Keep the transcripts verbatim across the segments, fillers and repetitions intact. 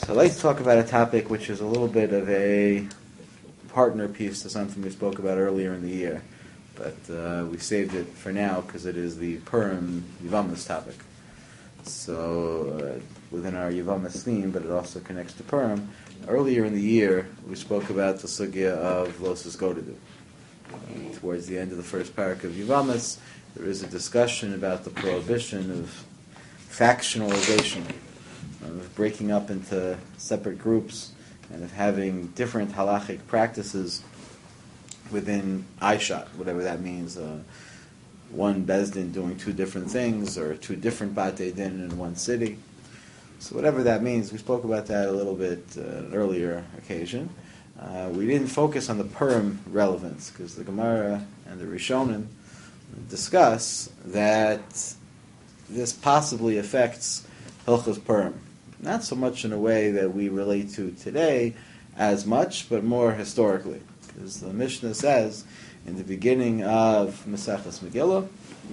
So I'd like to talk about a topic which is a little bit of a partner piece to something we spoke about earlier in the year, but uh, we saved it for now because it is the Purim Yevamos topic. So uh, within our Yevamos theme, but it also connects to Purim. Earlier in the year, we spoke about the sugya of Losus Godedu. Uh, towards the end of the first parak of Yevamos, there is a discussion about the prohibition of factionalization, of breaking up into separate groups and of having different halachic practices within Aishat, whatever that means. Uh, one Bezdin doing two different things, or two different Batei Din in one city. So whatever that means, we spoke about that a little bit uh, an earlier occasion. Uh, we didn't focus on the Purim relevance, because the Gemara and the Rishonim discuss that this possibly affects Hilchos Purim. Not so much in a way that we relate to today as much, but more historically. Because the Mishnah says in the beginning of Maseches Megillah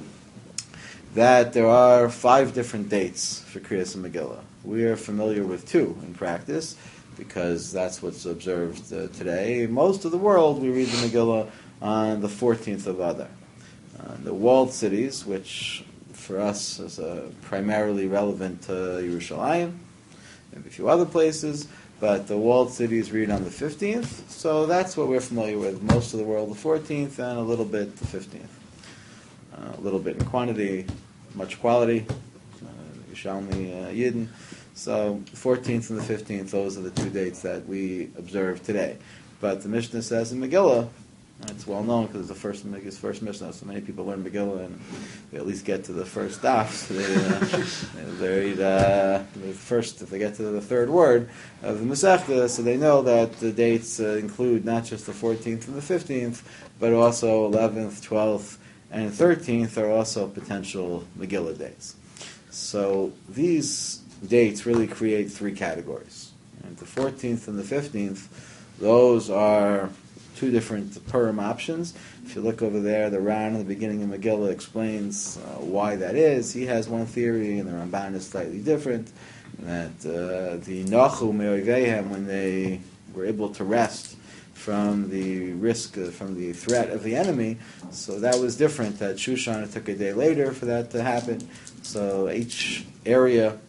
that there are five different dates for Kriyas Megillah. We are familiar with two in practice because that's what's observed uh, today. Most of the world, we read the Megillah on the fourteenth of Adar. Uh, the walled cities, which for us is uh, primarily relevant to Yerushalayim, maybe a few other places, but the walled cities read on the fifteenth, so that's what we're familiar with. Most of the world the fourteenth, and a little bit the fifteenth. Uh, a little bit in quantity, much quality, uh, Yerushalmi uh, Yidden. So the fourteenth and the fifteenth, those are the two dates that we observe today. But the Mishnah says in Megillah, it's well known because it's the first his first Mishnah, so many people learn Megillah and they at least get to the first daf. So they, uh, they read uh, the first, if they get to the third word of the Masechta, so they know that the dates uh, include not just the fourteenth and the fifteenth, but also eleventh, twelfth, and thirteenth are also potential Megillah dates. So these dates really create three categories. And the fourteenth and the fifteenth, those are two different Purim options. If you look over there, the Ran in the beginning of Megillah explains uh, why that is. He has one theory, and the Ramban is slightly different. That uh, the Nachu Me'oivehem, when they were able to rest from the risk, uh, from the threat of the enemy, so that was different. That Shushan, it took a day later for that to happen. So each area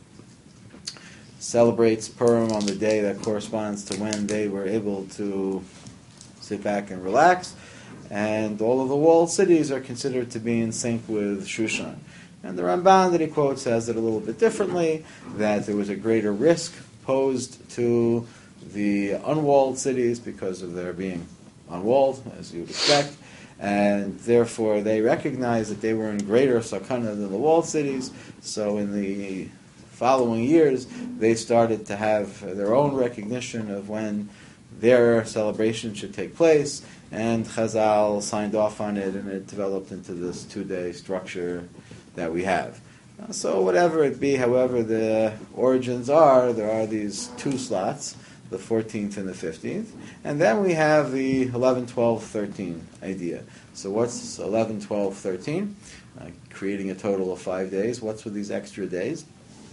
celebrates Purim on the day that corresponds to when they were able to sit back and relax, and all of the walled cities are considered to be in sync with Shushan. And the Ramban that he quotes says it a little bit differently, that there was a greater risk posed to the unwalled cities because of their being unwalled, as you would expect, and therefore they recognized that they were in greater sakana than the walled cities. So in the following years, they started to have their own recognition of when their celebration should take place, and Chazal signed off on it, and it developed into this two-day structure that we have. Uh, so whatever it be, however the origins are, there are these two slots, the fourteenth and the fifteenth, and then we have the eleven, twelve, thirteen idea. So what's eleven, twelve, thirteen? Uh, creating a total of five days. What's with these extra days?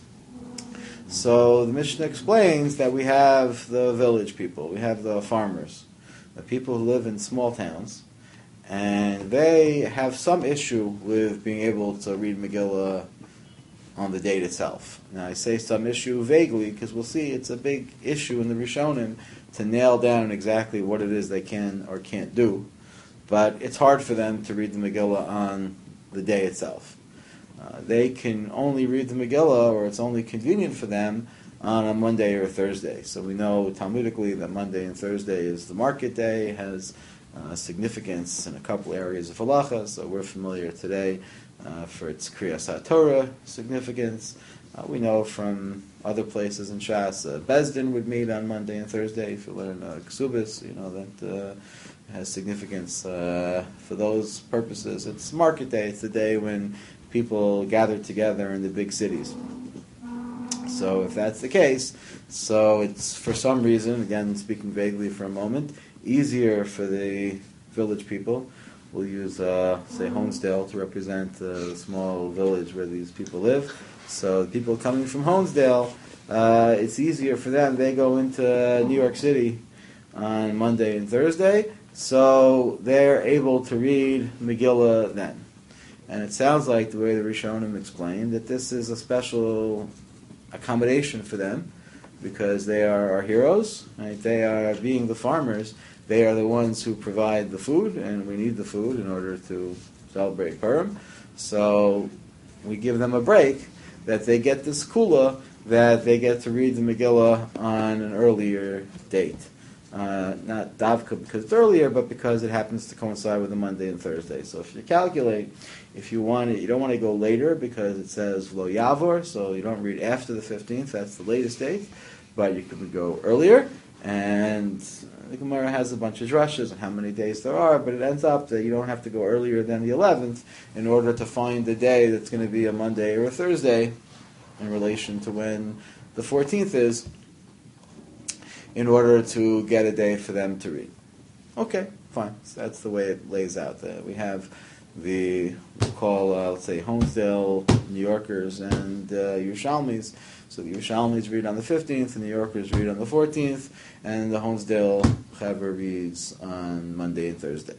So the Mishnah explains that we have the village people, we have the farmers, the people who live in small towns, and they have some issue with being able to read Megillah on the date itself. Now I say some issue vaguely because we'll see it's a big issue in the Rishonim to nail down exactly what it is they can or can't do, but it's hard for them to read the Megillah on the day itself. Uh, they can only read the Megillah, or it's only convenient for them, on a Monday or a Thursday. So we know Talmudically that Monday and Thursday is the market day, has uh, significance in a couple areas of halacha, so we're familiar today uh, for its Kriyas HaTorah significance. Uh, we know from other places in Shas, uh, Bezdin would meet on Monday and Thursday. If you learn uh, Ksubis, you know that uh, has significance uh, for those purposes. It's market day, it's the day when people gather together in the big cities. So if that's the case, so it's for some reason, again speaking vaguely for a moment, easier for the village people. We'll use, uh, say, Honesdale to represent uh, the small village where these people live. So the people coming from Honesdale, uh, it's easier for them. They go into New York City on Monday and Thursday, so they're able to read Megillah then. And it sounds like the way the Rishonim explained that this is a special accommodation for them because they are our heroes. Right? They are, being the farmers, they are the ones who provide the food, and we need the food in order to celebrate Purim. So we give them a break that they get this kula, that they get to read the Megillah on an earlier date. Uh, not davka because it's earlier, but because it happens to coincide with the Monday and Thursday. So if you calculate, if you want it, you don't want to go later because it says lo yavor, so you don't read after the fifteenth. That's the latest date, but you could go earlier. And the Gemara has a bunch of drushes on how many days there are, but it ends up that you don't have to go earlier than the eleventh in order to find the day that's going to be a Monday or a Thursday in relation to when the fourteenth is, in order to get a day for them to read. Okay, fine. So that's the way it lays out. Uh, we have the, we'll call, uh, let's say, Honesdale, New Yorkers, and uh, Yerushalmis. So the Yerushalmis read on the fifteenth, and the New Yorkers read on the fourteenth, and the Honesdale Chaver reads on Monday and Thursday.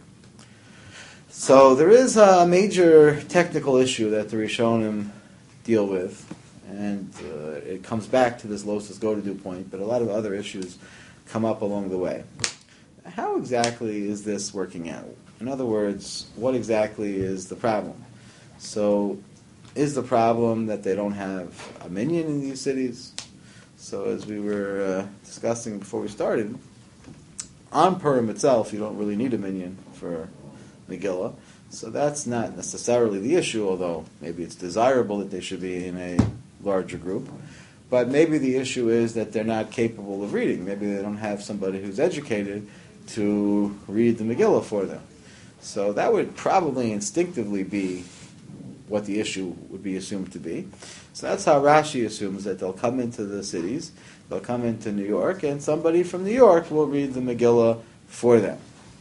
So there is a major technical issue that the Rishonim deal with, and uh, it comes back to this Losas Go-to-Do point, but a lot of other issues come up along the way. How exactly is this working out? In other words, what exactly is the problem? So, is the problem that they don't have a minyan in these cities? So, as we were uh, discussing before we started, on Purim itself, you don't really need a minyan for Megillah. So that's not necessarily the issue, although maybe it's desirable that they should be in a larger group. But maybe the issue is that they're not capable of reading. Maybe they don't have somebody who's educated to read the Megillah for them. So that would probably instinctively be what the issue would be assumed to be. So that's how Rashi assumes that they'll come into the cities, they'll come into New York, and somebody from New York will read the Megillah for them.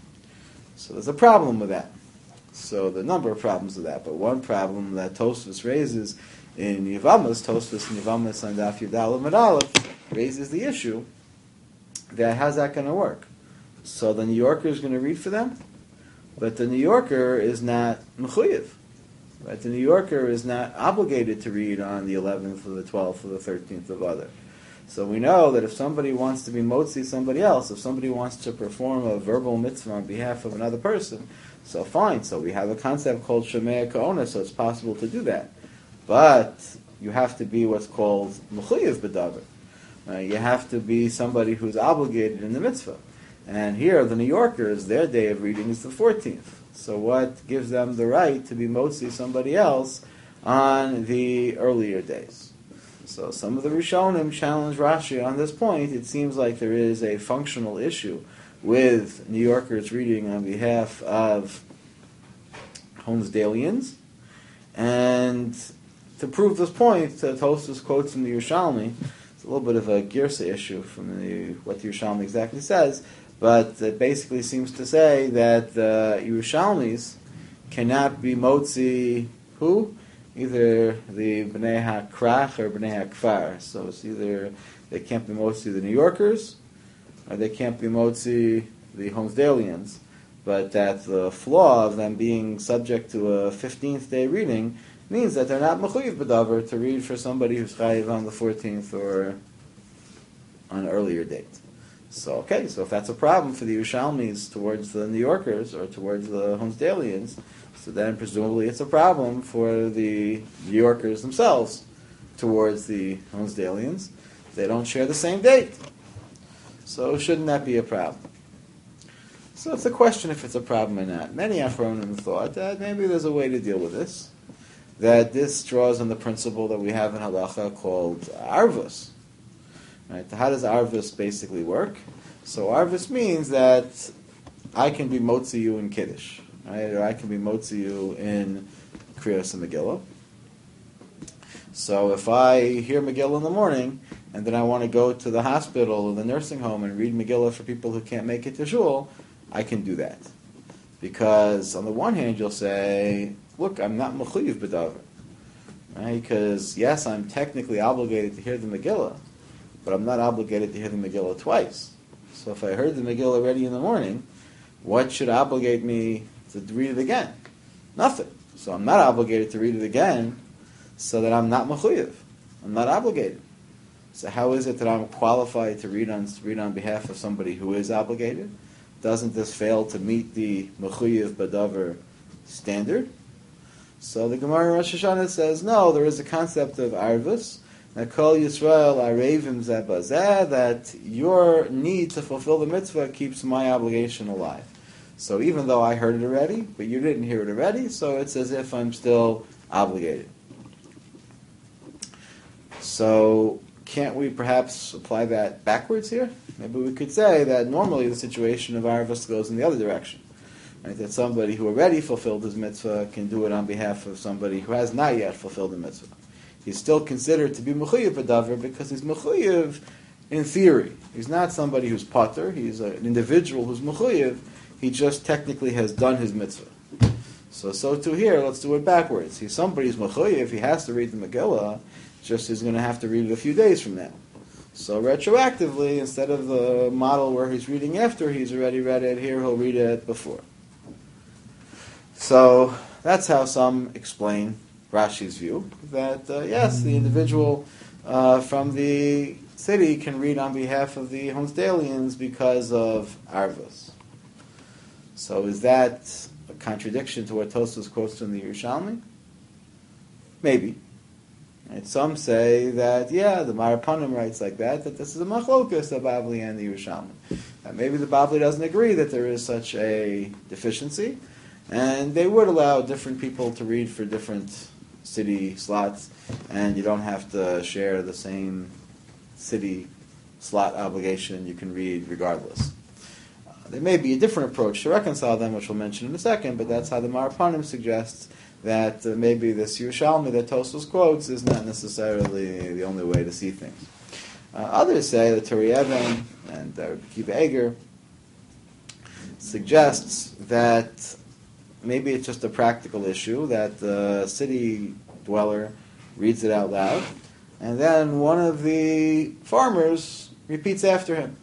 So there's a problem with that. So there are a number of problems with that, but one problem that Tosfos raises in Yevamos, Tosfos in Yevamos on Daf Yudal Amud Aleph, raises the issue that how's that going to work? So the New Yorker is going to read for them, but the New Yorker is not mechuyev. Right? The New Yorker is not obligated to read on the eleventh or the twelfth or the thirteenth of Adar. So we know that if somebody wants to be motzi somebody else, if somebody wants to perform a verbal mitzvah on behalf of another person, so fine. So we have a concept called Shemea Ka'ona, so it's possible to do that. But you have to be what's called mechuyev b'davar. Uh, you have to be somebody who's obligated in the mitzvah. And here, the New Yorkers, their day of reading is the fourteenth. So what gives them the right to be motzi somebody else on the earlier days? So some of the Rishonim challenge Rashi on this point. It seems like there is a functional issue with New Yorkers reading on behalf of Honesdalians. And to prove this point, Tosfos quotes from the Yerushalmi. It's a little bit of a girsa issue from the, what the Yerushalmi exactly says, but it basically seems to say that the Yerushalmis cannot be motzi who? Either the Bnei HaKrach or Bnei HaKfar. So it's either they can't be motzi the New Yorkers, or they can't be motzi the Honesdalians. But that the flaw of them being subject to a fifteenth day reading means that they're not mechuyev b'davar to read for somebody who's chayiv on the fourteenth or on an earlier date. So, okay, so if that's a problem for the Yerushalmis towards the New Yorkers or towards the Honesdalians, so then presumably it's a problem for the New Yorkers themselves towards the Honesdalians. They don't share the same date. So shouldn't that be a problem? So it's a question if it's a problem or not. Many Achronim thought that maybe there's a way to deal with this, that this draws on the principle that we have in Halacha called Arvus. Right? How does Arvus basically work? So Arvus means that I can be motzi you in Kiddush, right? Or I can be motzi you in Kriyas and Megillah. So if I hear Megillah in the morning, and then I want to go to the hospital or the nursing home and read Megillah for people who can't make it to shul, I can do that. Because on the one hand, you'll say, look, I'm not mechuyev b'davar. Right? Because, yes, I'm technically obligated to hear the Megillah, but I'm not obligated to hear the Megillah twice. So if I heard the Megillah already in the morning, what should obligate me to read it again? Nothing. So I'm not obligated to read it again, so that I'm not mechuyev. I'm not obligated. So how is it that I'm qualified to read on read on behalf of somebody who is obligated? Doesn't this fail to meet the mechuyev badavar standard? So the Gemara in Rosh Hashanah says, no, there is a concept of arvus, that Kol Yisrael arevim zeh bazeh, that your need to fulfill the mitzvah keeps my obligation alive. So even though I heard it already, but you didn't hear it already, so it's as if I'm still obligated. So can't we perhaps apply that backwards here? Maybe we could say that normally the situation of arvus goes in the other direction. Right? That somebody who already fulfilled his mitzvah can do it on behalf of somebody who has not yet fulfilled the mitzvah. He's still considered to be mechuyev b'davar because he's mechuyev in theory. He's not somebody who's pater. He's an individual who's mechuyev. He just technically has done his mitzvah. So, so too here, let's do it backwards. He's somebody's mechuyev. He has to read the Megillah. Just he's going to have to read it a few days from now. So retroactively, instead of the model where he's reading after he's already read it, here he'll read it before. So that's how some explain Rashi's view, that uh, yes, the individual uh, from the city can read on behalf of the Honesdalians because of arvus. So is that a contradiction to what Tosfos quotes in the Yerushalmi? Maybe. And some say that, yeah, the Marapanim writes like that, that this is a machlokas of Bavli and the Yerushalmi. That maybe the Bavli doesn't agree that there is such a deficiency, and they would allow different people to read for different city slots, and you don't have to share the same city slot obligation. You can read regardless. Uh, there may be a different approach to reconcile them, which we'll mention in a second, but that's how the Marapanim suggests that uh, maybe this Yerushalmi that Tosfos quotes is not necessarily the only way to see things. Uh, others say that Turi Even and uh, Kiva Eger suggests that maybe it's just a practical issue, that the city dweller reads it out loud, and then one of the farmers repeats after him.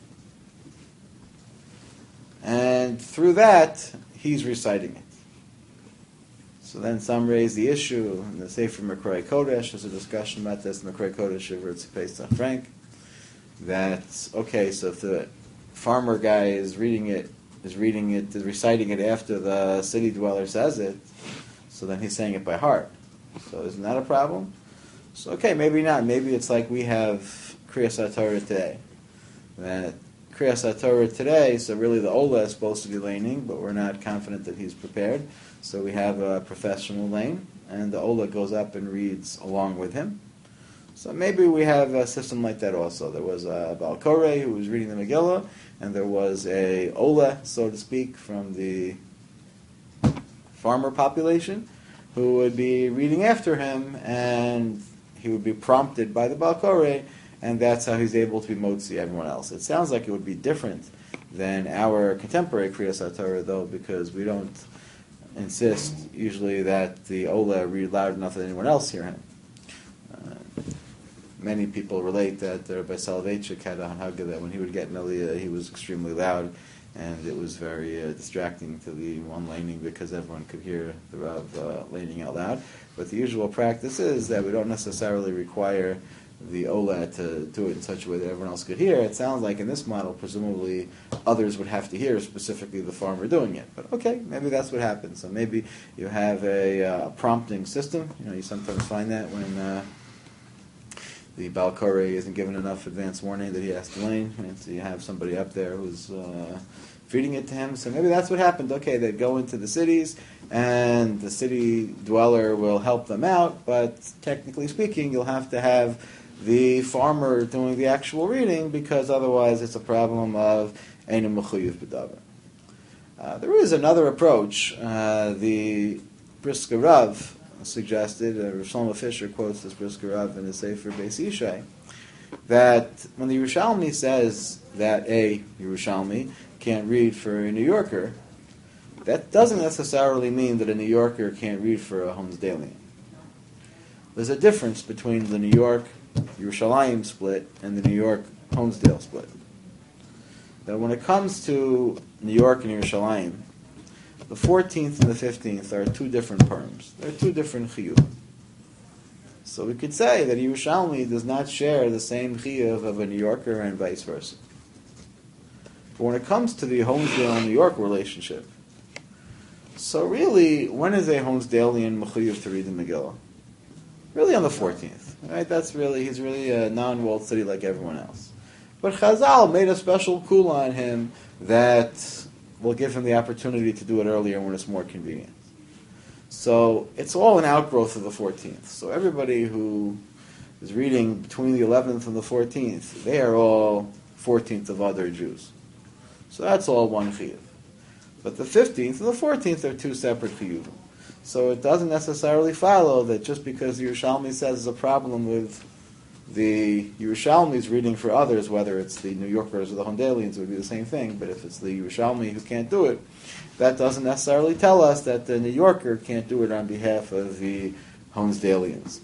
And through that, he's reciting it. So then some raise the issue, and the Sefer Mekrei Kodesh, there's a discussion about this in Mekrei Kodesh over it's based on Frank, that, okay, so if the farmer guy is reading it, is reading it, is reciting it after the city dweller says it, so then he's saying it by heart. So isn't that a problem? So okay, maybe not. Maybe it's like we have Kriyas HaTorah today. That Kriyas HaTorah today, so really the Ola is supposed to be laning, but we're not confident that he's prepared. So we have a professional lane, and the Ola goes up and reads along with him. So maybe we have a system like that also. There was a Baal Koreh who was reading the Megillah, and there was a Ola, so to speak, from the farmer population, who would be reading after him, and he would be prompted by the Baal Koreh, and that's how he's able to be motzi everyone else. It sounds like it would be different than our contemporary Kriyas HaTorah, though, because we don't insist usually that the Ola read loud enough that anyone else hear him. Uh, many people relate that uh, Rabbi Soloveitchik had on Haggadah that when he would get an Aliyah, he was extremely loud, and it was very uh, distracting to the one laning because everyone could hear the Rav uh, laning out loud. But the usual practice is that we don't necessarily require the Ola to do it in such a way that everyone else could hear. It sounds like in this model, presumably, others would have to hear, specifically the farmer doing it. But okay, maybe that's what happens. So maybe you have a uh, prompting system. You know, you sometimes find that when uh, the Baal Koreh isn't given enough advance warning that he has to lane, and so you have somebody up there who's uh, feeding it to him. So maybe that's what happened. Okay, they go into the cities, and the city dweller will help them out, but technically speaking, you'll have to have the farmer doing the actual reading, because otherwise it's a problem of Einu Mechuyev B'davar. Uh, there is another approach. Uh, the Brisker Rav suggested, uh, Rav Shlomo Fisher quotes this Brisker Rav in his Sefer Beis Yishai, that when the Yerushalmi says that a Yerushalmi can't read for a New Yorker, that doesn't necessarily mean that a New Yorker can't read for a Honesdalian. There's a difference between the New York Yerushalayim split and the New York Honesdale split. Now, when it comes to New York and Yerushalayim, the fourteenth and the fifteenth are two different terms. They're two different chiyuv. So we could say that Yerushalmi does not share the same chiyuv of a New Yorker and vice versa. But when it comes to the Honesdale and New York relationship, so really, when is a Honesdalian mechuyev to read the Megillah? Really on the fourteenth. Right? That's really, he's really a non-walled city like everyone else. But Chazal made a special kula on him that will give him the opportunity to do it earlier when it's more convenient. So it's all an outgrowth of the fourteenth. So everybody who is reading between the eleventh and the fourteenth, they are all fourteenth of other Jews. So that's all one chiyuv. But the fifteenth and the fourteenth are two separate chiyuvim. So it doesn't necessarily follow that just because the Yerushalmi says there's a problem with the Yerushalmi's reading for others, whether it's the New Yorkers or the Hondalians, it would be the same thing. But if it's the Yerushalmi who can't do it, that doesn't necessarily tell us that the New Yorker can't do it on behalf of the Honesdalians.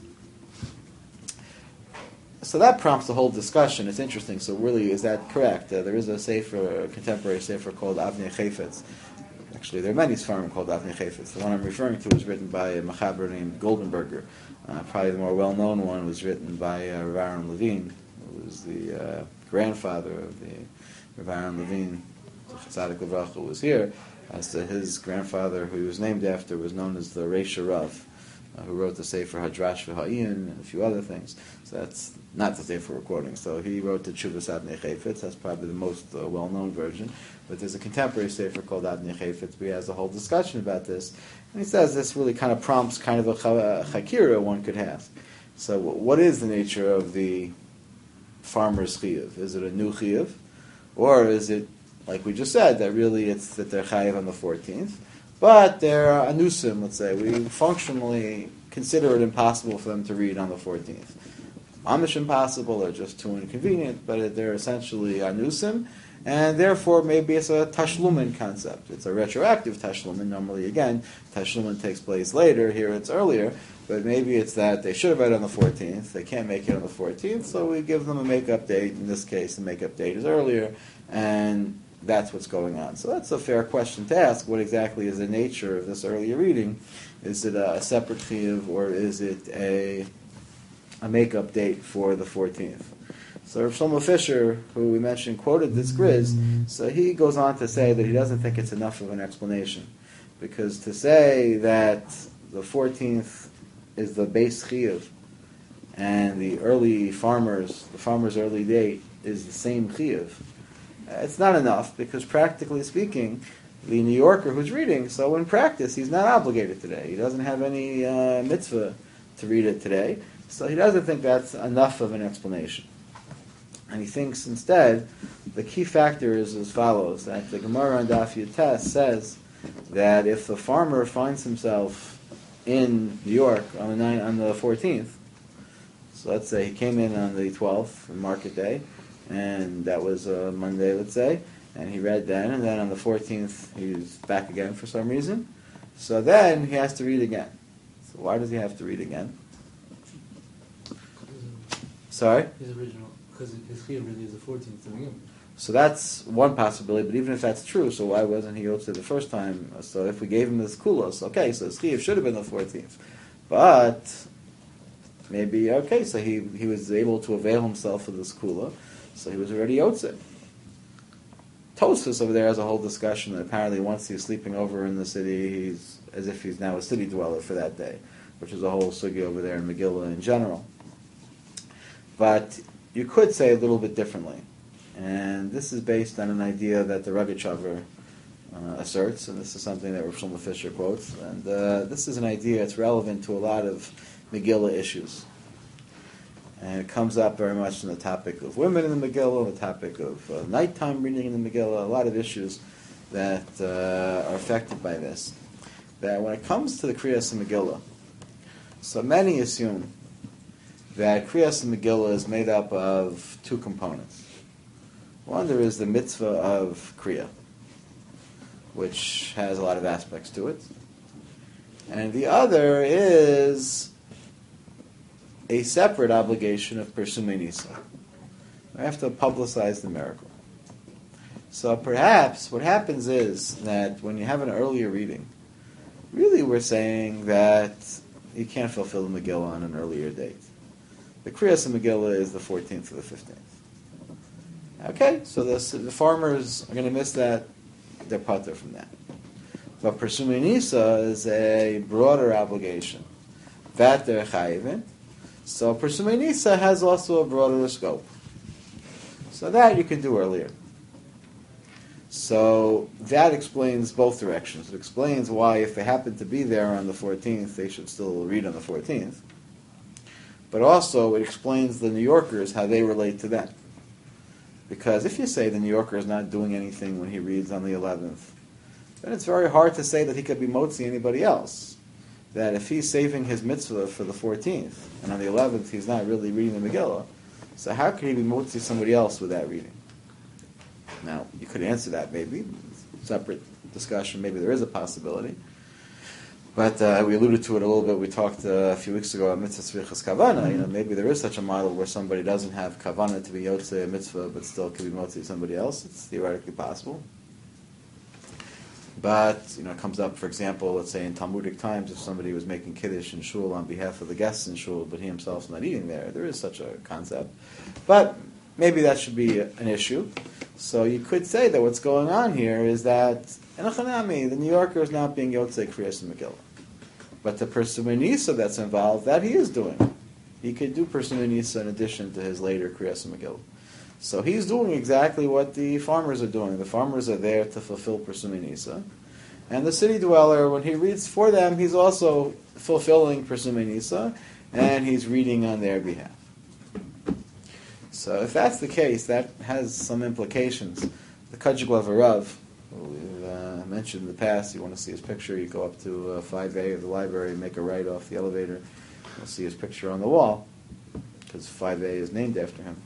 So that prompts the whole discussion. It's interesting. So really, is that correct? Uh, there is a sefer, a contemporary sefer called Avnei Chayfetz. Actually, there are many Sfarim called Avnei Chayfetz. The one I'm referring to was written by a Mechaber named Goldenberger. Uh, probably the more well-known one was written by uh, Rav Aaron Levine, who was the uh, grandfather of the Rav Aaron Levine, Tzadik Levracha, who was here. As to his grandfather, who he was named after, was known as the Reisha Rav, uh, who wrote the Sefer Hadrash V'Ha'in and a few other things. So that's not the Sefer we're quoting. So he wrote the Tshuvas Avnei Chayfetz. That's probably the most uh, well-known version. But there's a contemporary Sefer called Avnei Chayfetz, where he has a whole discussion about this. And he says this really kind of prompts kind of a chakira one could ask. So what is the nature of the farmer's chiyuv? Is it a new chiyuv? Or is it, like we just said, that really it's that they're chayiv on the fourteenth, but they're anusim, let's say. We functionally consider it impossible for them to read on the fourteenth. Amish impossible, or just too inconvenient, but they're essentially anusim, and therefore maybe it's a tashlumin concept. It's a retroactive tashlumin. Normally, again, tashlumin takes place later. Here it's earlier, but maybe it's that they should have read on the fourteenth. They can't make it on the fourteenth, so we give them a make-up date. In this case, the make-up date is earlier, and that's what's going on. So that's a fair question to ask. What exactly is the nature of this earlier reading? Is it a separate chiyuv, or is it a a make-up date for the fourteenth? So Rav Shlomo Fisher, who we mentioned, quoted this Griz, so he goes on to say that he doesn't think it's enough of an explanation. Because to say that the fourteenth is the base chiyuv, and the early farmers, the farmer's early date, is the same chiyuv, it's not enough, because practically speaking, the New Yorker who's reading, so in practice, he's not obligated today. He doesn't have any uh, mitzvah to read it today, so he doesn't think that's enough of an explanation. And he thinks instead, the key factor is as follows, that the Gemara on Daf Yutes says that if the farmer finds himself in New York on the nine, on the fourteenth, so let's say he came in on the twelfth, market day, and that was a Monday, let's say, and he read then, and then on the fourteenth he's back again for some reason, so then he has to read again. So why does he have to read again? Sorry? His original, because his chiyuv really is the fourteenth to begin with. So that's one possibility, but even if that's true, so why wasn't he yotze the first time? So if we gave him this kulos, okay, so his chiyuv should have been the fourteenth. But maybe, okay, so he, he was able to avail himself of this kula, so he was already yotze. Tosfos over there has a whole discussion that apparently once he's sleeping over in the city, he's as if he's now a city dweller for that day, which is a whole sugi over there in Megillah in general. But you could say a little bit differently. And this is based on an idea that the Rogatchover uh, asserts, and this is something that Rav Shlomo Fisher quotes. And uh, this is an idea that's relevant to a lot of Megillah issues. And it comes up very much in the topic of women in the Megillah, the topic of uh, nighttime reading in the Megillah, a lot of issues that uh, are affected by this. That when it comes to the Kriyas Megillah, so many assume that Kriyas Megillah is made up of two components. One, there is the mitzvah of Kriya, which has a lot of aspects to it. And the other is a separate obligation of Persumei Nisa. I have to publicize the miracle. So perhaps what happens is that when you have an earlier reading, really we're saying that you can't fulfill the Megillah on an earlier date. The Kriyas Megillah is the fourteenth or the fifteenth. Okay, so the, the farmers are going to miss that. They're patur from that. But Persumei Nisa is a broader obligation. That they're chayivin. So Persumei Nisa has also a broader scope. So that you can do earlier. So that explains both directions. It explains why if they happen to be there on the fourteenth, they should still read on the fourteenth. But also it explains the New Yorkers, how they relate to that. Because if you say the New Yorker is not doing anything when he reads on the eleventh, then it's very hard to say that he could be motzi anybody else. That if he's saving his mitzvah for the fourteenth, and on the eleventh he's not really reading the Megillah, so how could he be motzi somebody else with that reading? Now, you could answer that maybe, separate discussion, maybe there is a possibility. But uh, we alluded to it a little bit, we talked uh, a few weeks ago about mitzvah tzvichas kavana, you know, maybe there is such a model where somebody doesn't have kavana to be yotzei a mitzvah, but still could be motzi somebody else, it's theoretically possible. But, you know, it comes up, for example, let's say in Talmudic times, if somebody was making kiddush in shul on behalf of the guests in shul, but he himself's not eating there, there is such a concept. But maybe that should be an issue. So you could say that what's going on here is that in a Chanami, the New Yorker is not being Yotzei Kriyas Megillah. But the Persumei Nisa that's involved, that he is doing. He could do Persumei Nisa in addition to his later Kriyas Megillah. So he's doing exactly what the farmers are doing. The farmers are there to fulfill Persumei Nisa. And the city dweller, when he reads for them, he's also fulfilling Persumei Nisa, and he's reading on their behalf. So if that's the case, that has some implications. The Kajiglav Rav, who we've uh, mentioned in the past, you want to see his picture, you go up to uh, five A of the library, make a right off the elevator, you'll see his picture on the wall, because five A is named after him.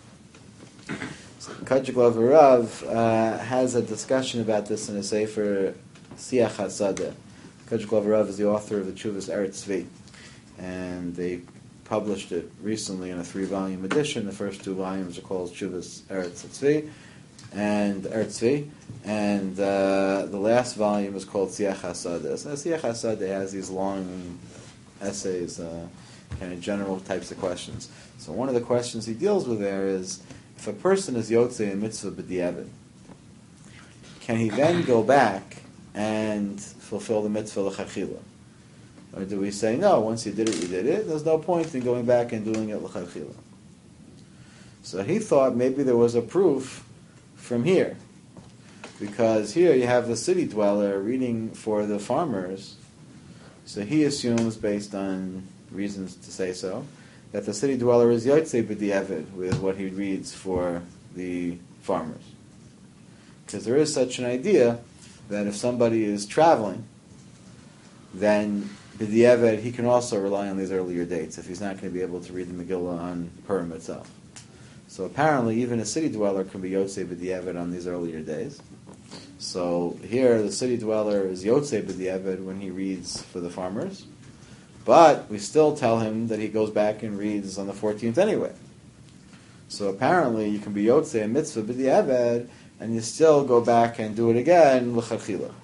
So Kajiglav Rav uh, has a discussion about this in a sefer Siach HaSadeh. Kajiglav Rav is the author of the Chuvas Eretz Tzvi, and they published it recently in a three-volume edition. The first two volumes are called Chuvas Eretz Tzvi and Eretz Tzvi, and uh, the last volume is called Siach HaSadeh. So Siach HaSadeh has these long essays, uh, kind of general types of questions. So one of the questions he deals with there is, if a person is yotzei in mitzvah b'diavad, can he then go back and fulfill the mitzvah l'chachila? Or do we say, no, once you did it, you did it. There's no point in going back and doing it l'chachila. So he thought maybe there was a proof from here. Because here you have the city dweller reading for the farmers. So he assumes, based on reasons to say so, that the city dweller is yotzei b'diavad with what he reads for the farmers. Because there is such an idea that if somebody is traveling, then b'diavad, he can also rely on these earlier dates if he's not going to be able to read the Megillah on Purim itself. So apparently, even a city dweller can be yotzei b'diavad on these earlier days. So here, the city dweller is yotzei b'diavad when he reads for the farmers, but we still tell him that he goes back and reads on the fourteenth anyway. So apparently, you can be yotzei a mitzvah b'diavad, and you still go back and do it again l'chachila.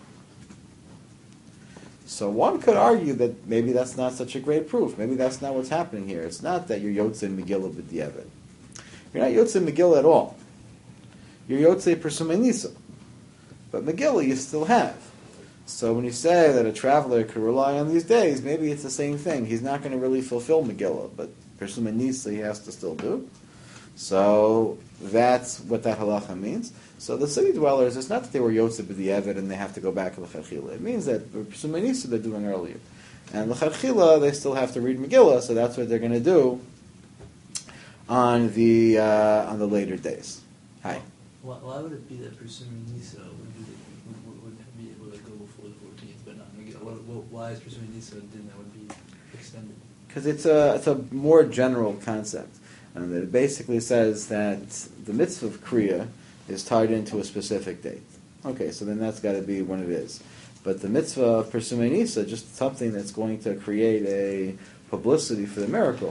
So one could argue that maybe that's not such a great proof. Maybe that's not what's happening here. It's not that you're yotzei Megillah b'diavad. You're not yotzei Megillah at all. You're yotzei Persumei Nisa. But Megillah you still have. So when you say that a traveler could rely on these days, maybe it's the same thing. He's not going to really fulfill Megillah, but Persumei Nisa he has to still do. So that's what that halacha means. So the city dwellers, it's not that they were yotzei b'diavad and they have to go back to l'chachila. It means that Persumei Nisa they're doing earlier. And l'chachila, they still have to read Megillah, so that's what they're going to do on the uh, on the later days. Hi. Why, why would it be that Persumei Nisa would, do the, would, would be able to go before the fourteenth, but not Megillah? What, what, why is Persumei Nisa then that would be extended? Because it's a it's a more general concept. And it basically says that the mitzvah of Kriya is tied into a specific date. Okay, so then that's got to be when it is. But the mitzvah of Persumei Nisa, just something that's going to create a publicity for the miracle.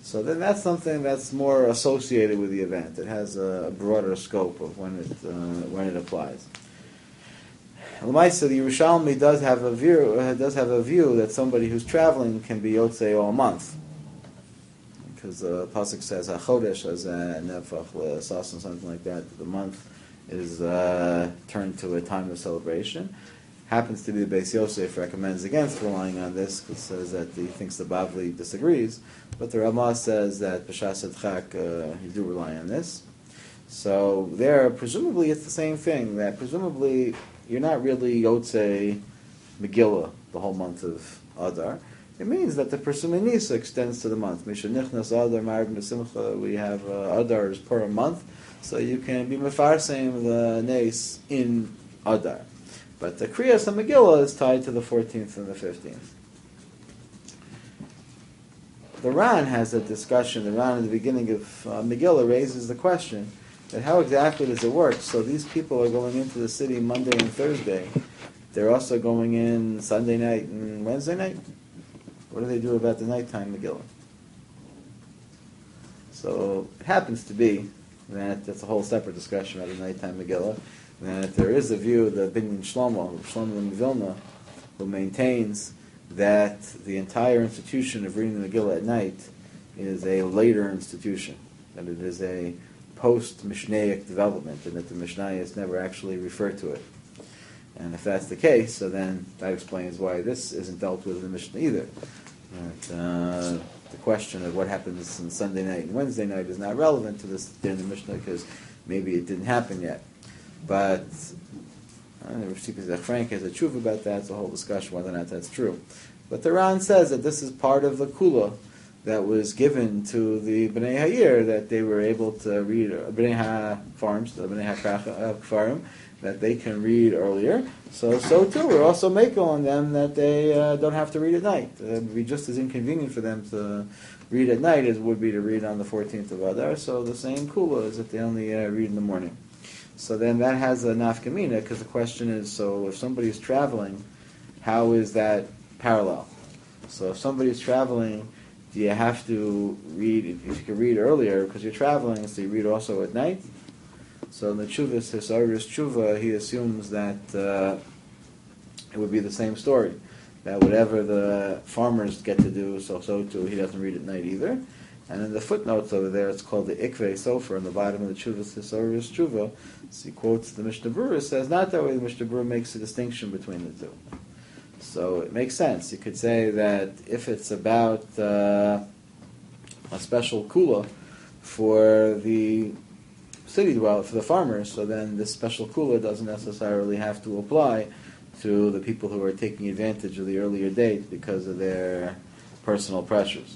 So then that's something that's more associated with the event. It has a broader scope of when it uh, when it applies. L'maisa, the Yerushalmi does have a view uh, does have a view that somebody who's traveling can be yotzei all month, because the uh, pasuk says hachodesh as a nefach l'sas and something like that. The month is uh, turned to a time of celebration. Happens to be the Beis Yosef recommends against relying on this, because it says that he thinks the Bavli disagrees, but the Ramah says that B'shas Adchak uh, you do rely on this. So there, presumably it's the same thing, that presumably you're not really Yotzei Megillah the whole month of Adar. It means that the Persumei Nisa extends to the month. Mishanichnas Adar Ma'ariv B'Simcha, we have uh, Adar is per month, so you can be Mefarseim the Nes in Adar. But the Kriyas and Megillah is tied to the fourteenth and the fifteenth. The Ran has a discussion. The Ran in the beginning of uh, Megillah raises the question that how exactly does it work? So these people are going into the city Monday and Thursday. They're also going in Sunday night and Wednesday night. What do they do about the nighttime Megillah? So it happens to be that that's a whole separate discussion about the nighttime Megillah. That there is a view, the Binyan Shlomo, Shlomo in Vilna, who maintains that the entire institution of reading the Megillah at night is a later institution, that it is a post-Mishnaic development, and that the Mishnayos never actually refer to it. And if that's the case, so then that explains why this isn't dealt with in the Mishnah either. But, uh, the question of what happens on Sunday night and Wednesday night is not relevant to this in the Mishnah, because maybe it didn't happen yet. But uh, Frank has a truth about that. It's a whole discussion whether or not that's true. But the Ran says that this is part of the kula that was given to the Bnei Hayir, that they were able to read Bnei Ha farms, the Bnei HaKfarim, that they can read earlier. So, so too, we're also making on them that they uh, don't have to read at night. It would be just as inconvenient for them to read at night as it would be to read on the fourteenth of Adar. So the same kula is that they only uh, read in the morning. So then that has a nafkamina, because the question is, so if somebody's traveling, how is that parallel? So if somebody's traveling, do you have to read, if you can read earlier because you're traveling, so you read also at night? So in the Chuvas, Hisaris Chuva, he assumes that uh, it would be the same story, that whatever the farmers get to do, so so too, he doesn't read at night either. And in the footnotes over there, it's called the Ikvei Sofer on the bottom of the Chuvas Hisaris Chuva. So he quotes the Mishnah Berurah, says not that way. The Mishnah Berurah makes a distinction between the two. So it makes sense. You could say that if it's about uh, a special kula for the city dweller, for the farmers, so then this special kula doesn't necessarily have to apply to the people who are taking advantage of the earlier date because of their personal pressures.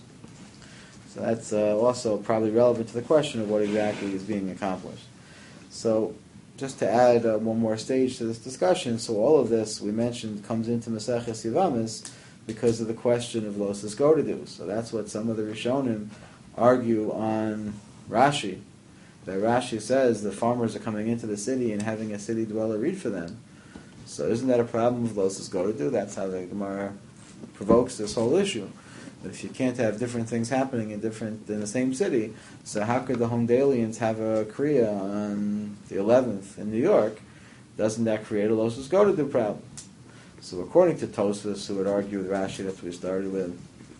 So that's uh, also probably relevant to the question of what exactly is being accomplished. So just to add uh, one more stage to this discussion, so all of this we mentioned comes into Maseches Yevamos because of the question of Losas Godedu. So that's what some of the Rishonim argue on Rashi. That Rashi says the farmers are coming into the city and having a city dweller read for them. So isn't that a problem of Losas Godedu? That's how the Gemara provokes this whole issue. But if you can't have different things happening in different in the same city, so how could the Homedalians have a Kriya on the eleventh in New York? Doesn't that create a Losas Godedu problem? So according to Tosfos, who would argue with Rashi, that's what we started with,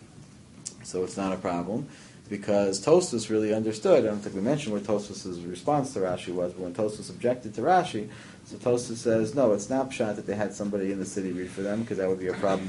so it's not a problem, because Tosfos really understood. I don't think we mentioned what Tosfos' response to Rashi was, but when Tosfos objected to Rashi, so Tosfos says, no, it's not pshat that they had somebody in the city read for them, because that would be a problem.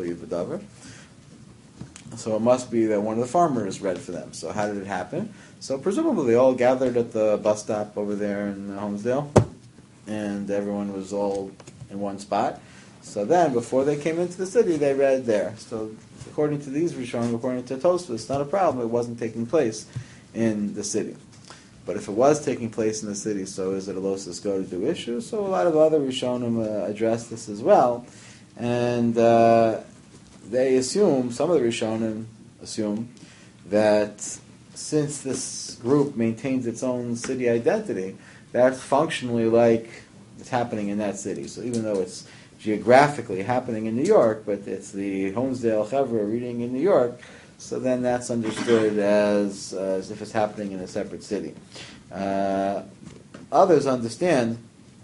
So it must be that one of the farmers read for them. So how did it happen? So presumably they all gathered at the bus stop over there in Holmesdale, and everyone was all in one spot. So then, before they came into the city, they read there. So according to these Rishonim, according to Tosfos, it's not a problem. It wasn't taking place in the city. But if it was taking place in the city, so is it a Losas Godedu issue? So a lot of other Rishonim uh, address this as well. And uh, they assume, some of the Rishonim assume, that since this group maintains its own city identity, that's functionally like it's happening in that city. So even though it's geographically happening in New York, but it's the Holmesdale Chevra reading in New York, so then that's understood as, uh, as if it's happening in a separate city. Uh, others understand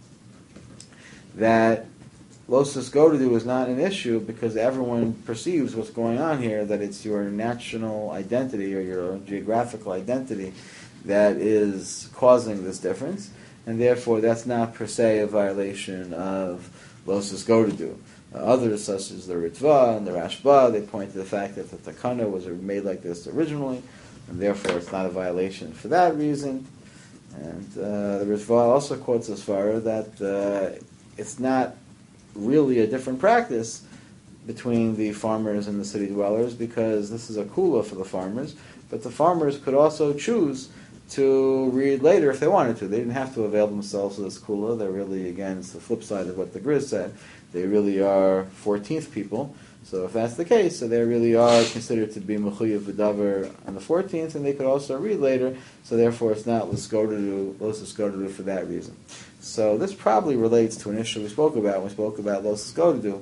that Losus Godedu is not an issue because everyone perceives what's going on here, that it's your national identity or your geographical identity that is causing this difference, and therefore that's not per se a violation of Losus Godedu. Uh, others, such as the Ritva and the Rashba, they point to the fact that the Takana was made like this originally, and therefore it's not a violation for that reason. And uh, the Ritva also quotes as far that uh, it's not really a different practice between the farmers and the city dwellers, because this is a kula for the farmers, but the farmers could also choose to read later if they wanted to. They didn't have to avail themselves of this kula. They're really, again, it's the flip side of what the Griz said. They really are fourteenth people. So if that's the case, so they really are considered to be mechuyev v'davar on the fourteenth, and they could also read later, so therefore it's not l'skodedu, l'skodedu for that reason. So this probably relates to an issue we spoke about when we spoke about l'skodedu,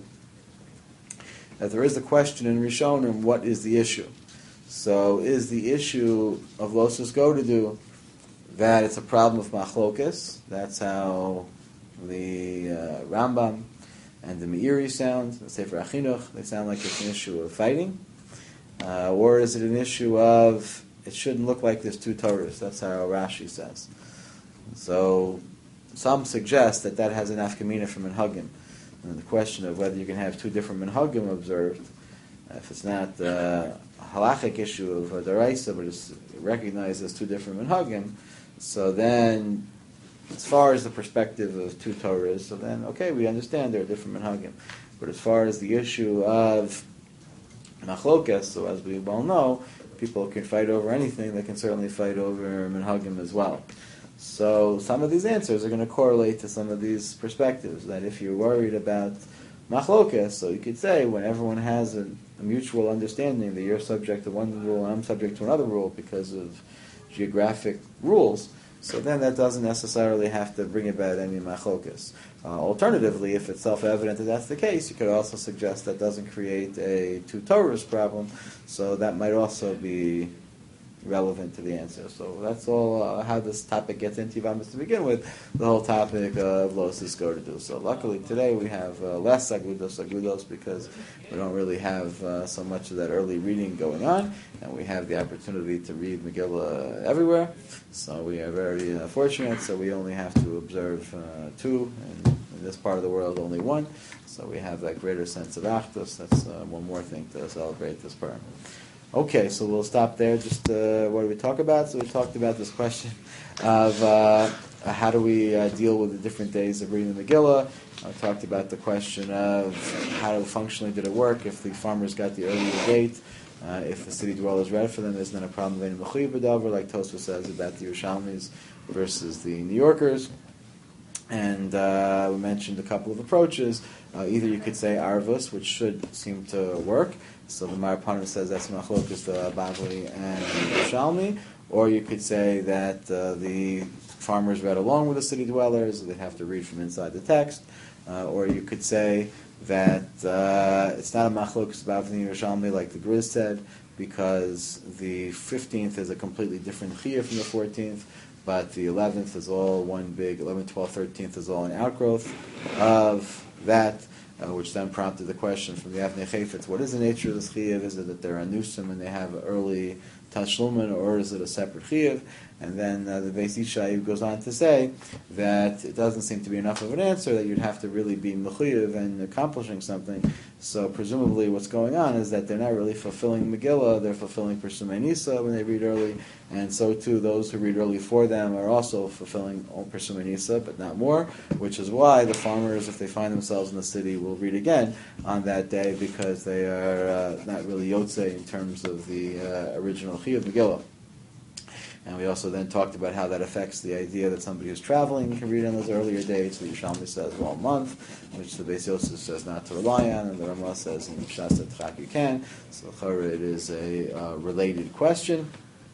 that there is a question in Rishonim, what is the issue? So is the issue of l'skodedu that it's a problem of machlokas? That's how the uh, Rambam and the Meiri sound, the Sefer Achinuch, they sound like it's an issue of fighting. Uh, or is it an issue of, it shouldn't look like there's two Torahs? That's how Rashi says. So some suggest that that has an afkamina from Minhagim. And the question of whether you can have two different Minhagim observed, if it's not uh, a halachic issue of a Daraisa, but it's recognized as two different Minhagim, so then as far as the perspective of two Torahs, so then, okay, we understand there are different minhagim. But as far as the issue of machlokas, so as we well know, people can fight over anything, they can certainly fight over minhagim as well. So some of these answers are going to correlate to some of these perspectives, that if you're worried about machlokas, so you could say when everyone has a, a mutual understanding that you're subject to one rule and I'm subject to another rule because of geographic rules, so then that doesn't necessarily have to bring about any machlokas. Uh, alternatively, if it's self-evident that that's the case, you could also suggest that doesn't create a two Torahs problem, so that might also be relevant to the answer. So that's all uh, how this topic gets into Yivamis to begin with, the whole topic of Losis Godedu. So luckily today we have uh, less Agudos Agudos because we don't really have uh, so much of that early reading going on, and we have the opportunity to read Megillah everywhere. So we are very uh, fortunate, so we only have to observe uh, two, and in this part of the world only one. So we have that greater sense of Achdus. That's uh, one more thing to celebrate this part. Okay, so we'll stop there. Just uh, what did we talk about? So we talked about this question of uh, how do we uh, deal with the different days of reading the Megillah. I talked about the question of how functionally did it work if the farmers got the earlier date. Uh, if the city dwellers read for them, there's not a problem of any mechuyev b'davar, like Tosfos says about the Yerushalmis versus the New Yorkers. And uh, we mentioned a couple of approaches. Uh, either you could say Arvus, which should seem to work. So the Marapanim says that's Machlokas, the Bavli and Yerushalmi. Or you could say that uh, the farmers read along with the city dwellers, they'd have to read from inside the text. Uh, or you could say that uh, it's not a Machlokas, Bavli and Yerushalmi like the Griz said, because the fifteenth is a completely different Chiyah from the fourteenth. But the eleventh is all one big, eleventh, twelfth, thirteenth is all an outgrowth of that, uh, which then prompted the question from the Avnei Chayfetz, what is the nature of this chiyuv? Is it that they're anusim and they have early tashlumin, or is it a separate chiyuv? And then uh, the Beis Yishayiv goes on to say that it doesn't seem to be enough of an answer, that you'd have to really be mechuyev and accomplishing something. So presumably what's going on is that they're not really fulfilling Megillah, they're fulfilling Persumei Nisa when they read early, and so too those who read early for them are also fulfilling Persumei Nisa, but not more, which is why the farmers, if they find themselves in the city, will read again on that day, because they are uh, not really Yotzei in terms of the uh, original Chiyuv Megillah. And we also then talked about how that affects the idea that somebody who's traveling can read on those earlier dates. The Yerushalmi says, well, a month, which the Beis Yosef says not to rely on, and the Ramah says in Shas Tchak you can. So it is a uh, related question.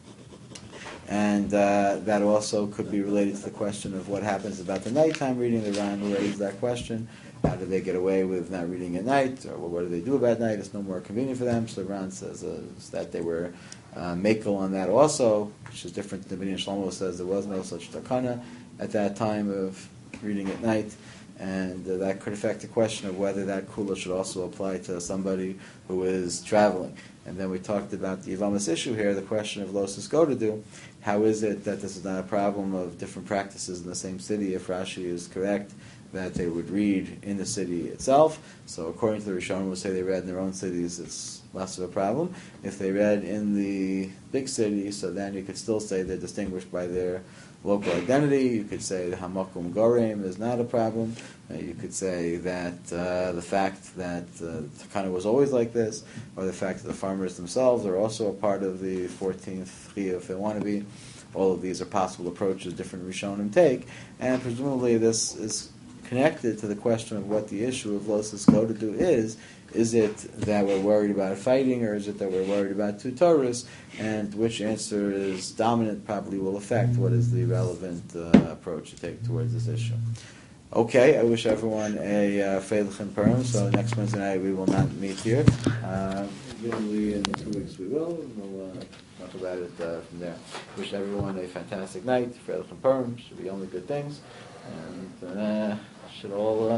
And uh, that also could be related to the question of what happens about the nighttime reading. The Ran raised that question. how do they get away with not reading at night, or well, what do they do about night? It's no more convenient for them. So the Ran says uh, that they were uh, makel on that also, which is different. The Binyan Shlomo says there was no such takana at that time of reading at night, and uh, that could affect the question of whether that kula should also apply to somebody who is traveling. And then we talked about the Yivamis issue here, the question of losis go to do. How is it that this is not a problem of different practices in the same city, if Rashi is correct, that they would read in the city itself? So according to the Rishonim, we'll say they read in their own cities, it's less of a problem. If they read in the big city, so then you could still say they're distinguished by their local identity. You could say the Hamakum Goreim is not a problem. Uh, you could say that uh, the fact that uh, Takana was always like this, or the fact that the farmers themselves are also a part of the fourteenth Chiyuv if they want to be. All of these are possible approaches different Rishonim take, and presumably this is connected to the question of what the issue of Losis Kodadu is. Is it that we're worried about fighting, or is it that we're worried about two Torahs? And which answer is dominant probably will affect what is the relevant uh, approach to take towards this issue. Okay, I wish everyone a uh, Feilich and Purim. So next Wednesday night we will not meet here. Uh, usually in two weeks we will. We'll uh, talk about it uh, from there. Wish everyone a fantastic night. Feilich and Purim should be only good things, and uh, should all. Uh,